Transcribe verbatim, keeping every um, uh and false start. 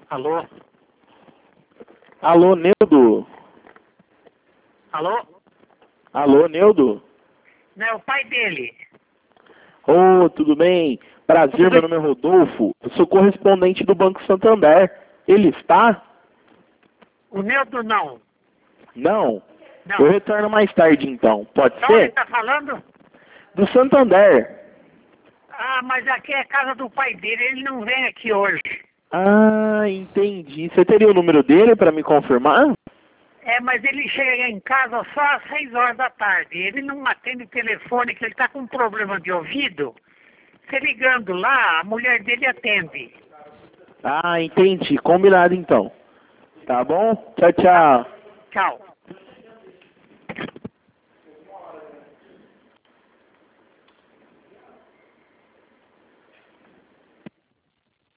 Alô? Alô, Neudo? Alô? Alô, Neudo? Não é o pai dele. Ô, tudo bem? Prazer, meu nome é Rodolfo. Eu sou correspondente do Banco Santander. Ele está? O Neudo não. Não? Não. Eu retorno mais tarde, então. Pode Então ele ser? está falando? Do Santander. Ah, mas aqui é a casa do pai dele, ele não vem aqui hoje. Ah, entendi. Você teria o número dele para me confirmar? É, mas ele chega em casa só às seis horas da tarde. Ele não atende o telefone, que ele está com um problema de ouvido. Você ligando lá, a mulher dele atende. Ah, entendi. Combinado, então. Tá bom? Tchau, tchau. Tchau.